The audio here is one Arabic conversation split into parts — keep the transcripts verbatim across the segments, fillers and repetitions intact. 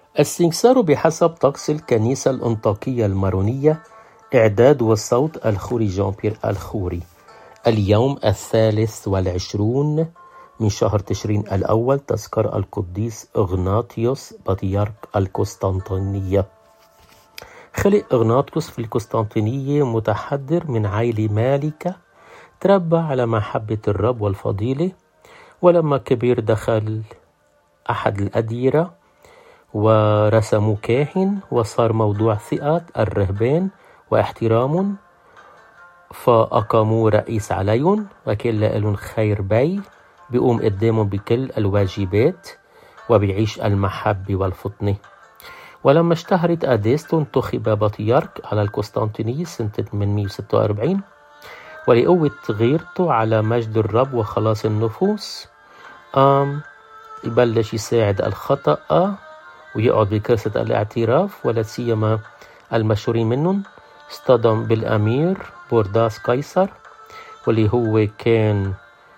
السنكسار بحسب طقس الكنيسة الأنطاكية المارونية، إعداد والصوت الخوري جان بيير الخوري. اليوم الثالث والعشرون من شهر تشرين الأول، تذكر القديس إغناطيوس بطريرك القسطنطينية. خلق إغناطيوس في القسطنطينية، متحضر من عائلة مالكة، تربى على محبة الرب والفضيلة. ولما كبر دخل أحد الأديرة ورسموا كاهن، وصار موضوع ثقة الرهبان واحترام، فأقاموا رئيس عليهم، وكان لهم خير بي بيقوم قدامهم بكل الواجبات وبيعيش المحبة والفطنة. ولما اشتهرت قداسته انتخب بطريرك على القسطنطينية سنة ثمانمئة وستة وأربعين، ولقوة غيرته على مجد الرب وخلاص النفوس قام يبلش يساعد الخطأ ويقعد بكرسة الاعتراف، ولا سيما المشهورين منهم اصطدم بالأمير بورداس قيصر، واللي هو كان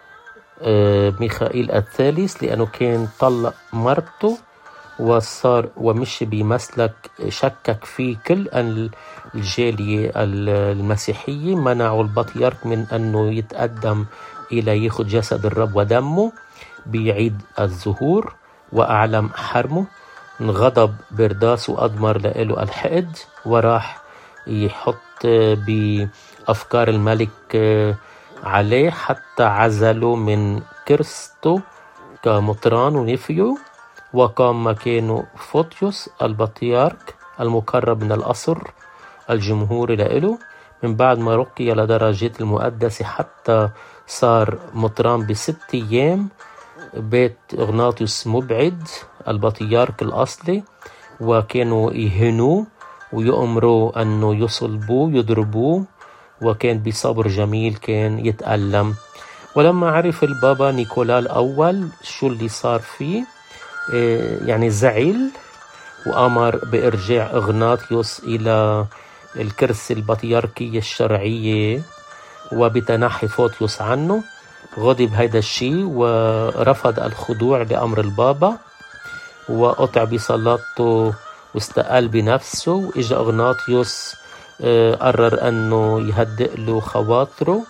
ميخائيل الثالث، لأنه كان طلق مرته وصار ومشي بمسلك شكك فيه كل الجالية المسيحية. منعوا البطريرك من أنه يتقدم إلى ياخد جسد الرب ودمه بيعيد الظهور، وأعلم حرمه. انغضب برداس وأضمر له الحقد، وراح يحط بأفكار الملك عليه حتى عزله من كرسته كمطران ونفيه، وقام مكانه فوتيوس البطريرك المقرب من القصر الجمهوري له. من بعد ما رقي لدرجات المقدسة حتى صار مطران بست أيام، بيت إغناطيوس مبعد البطريرك الأصلي، وكانوا يهنوه ويؤمروا أنه يصلبوه يضربوه، وكان بصبر جميل كان يتألم. ولما عرف البابا نيكولا الأول شو اللي صار فيه، يعني زعل وأمر بإرجاع إغناطيوس إلى الكرسي البطريركية الشرعية وبتنحي فوتيوس عنه. غضب هيدا الشيء ورفض الخضوع لأمر البابا، وقطع بصلاته واستقال بنفسه. وإجا إغناطيوس قرر أنه يهدئ له خواطره،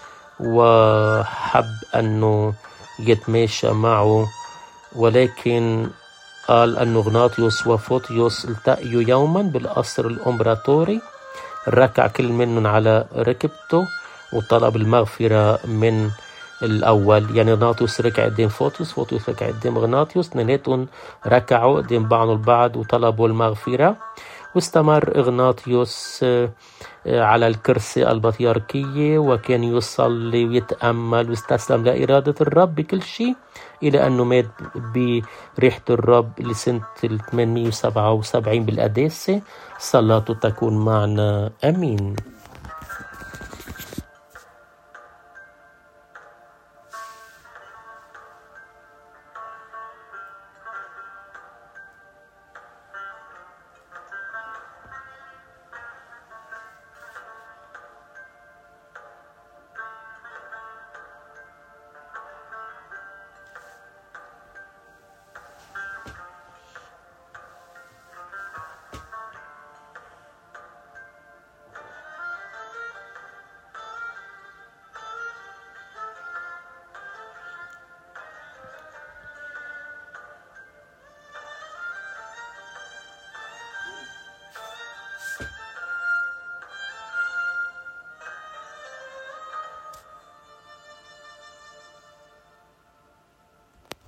وحب أنه يتماشى معه، ولكن قال أن إغناطيوس وفوتيوس التقيوا يوما بالقصر الإمبراطوري، ركع كل منهم على ركبته وطلب المغفرة من الأول. يعني إغناطيوس ركع قدام فوتيوس، فوتيوس ركع قدام إغناطيوس، اثنيناتهم ركعوا قدام بعض البعض وطلبوا المغفرة. واستمر إغناطيوس على الكرسي البطريركية، وكان يصلي ويتأمل واستسلم لإرادة الرب بكل شيء، إلى أنه مات بريحة الرب لسنة ثمانمئة وسبعة وسبعين بالقداسة. صلاته تكون معنا، أمين.